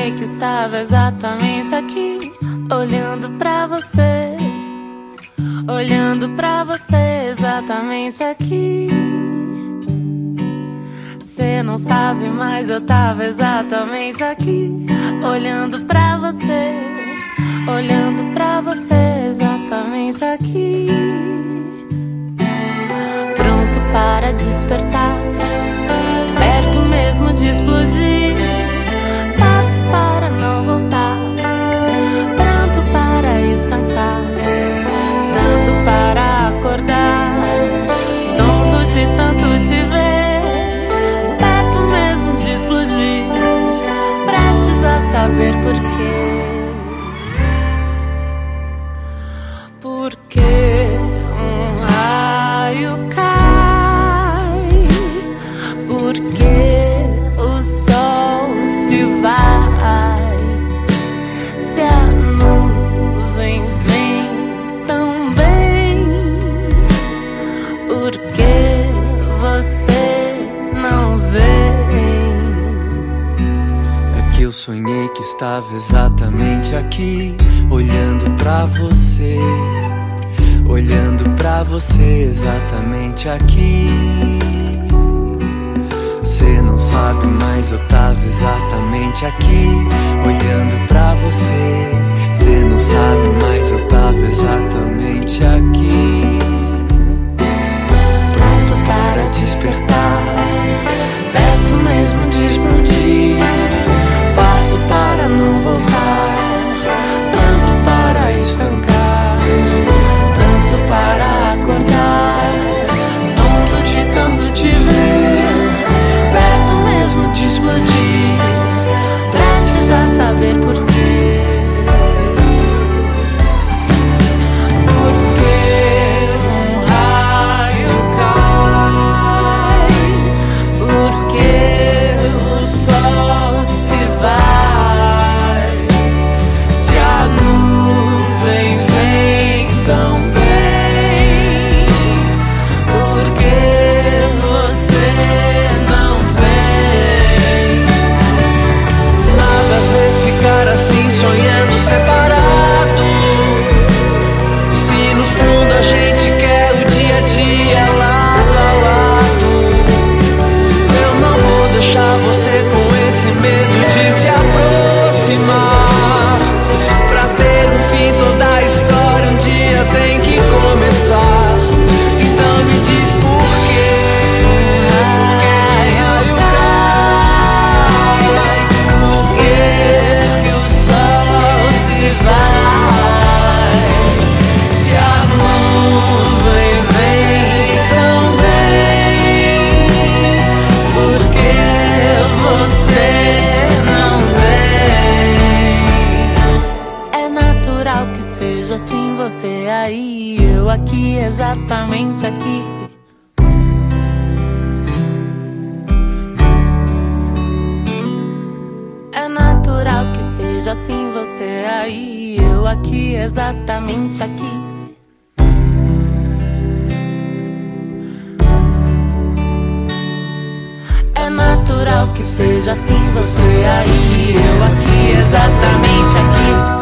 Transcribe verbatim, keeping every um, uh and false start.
sonhei que estava exatamente aqui, olhando pra você, olhando pra você exatamente aqui. Cê não sabe, mas eu tava exatamente aqui, olhando pra você, olhando pra você exatamente aqui. Pronto para despertar, perto mesmo de explodir, parto para não voltar, pronto para estancar, tanto para acordar, tonto de tanto te ver, perto mesmo de explodir, prestes a saber por quê. Porque um raio cai, porque o sol se vai, se a nuvem vem também, porque você não vem. É que eu sonhei que estava exatamente aqui, olhando pra você, olhando pra você exatamente aqui. Cê não sabe, mas eu tava exatamente aqui, olhando pra você. Cê não sabe, mas eu tava exatamente aqui, pronto para despertar, perto mesmo de explodir, parto para não voltar, pronto para estancar, tanto para acordar, tonto de tanto te ver, perto mesmo de explodir, prestes a saber por quê. Porque um raio cai, porque o sol se vai, se a nuvem vem também, porque você não vem. Nada a ver ficar assim sonhando separado, se no fundo a gente quer o dia a dia lado a lado. Eu não vou deixar você com esse medo de se aproximar. Pra ter um fim toda a história um dia tem que começar. Então me diz por quê, por que raio cai, por que que o sol se vai, se a nuvem vem também, porque você não vem. É natural que seja assim, você aí, eu aqui, exatamente aqui. É natural que seja assim, você aí, eu aqui, exatamente aqui. É natural que seja assim, você aí, eu aqui, exatamente aqui.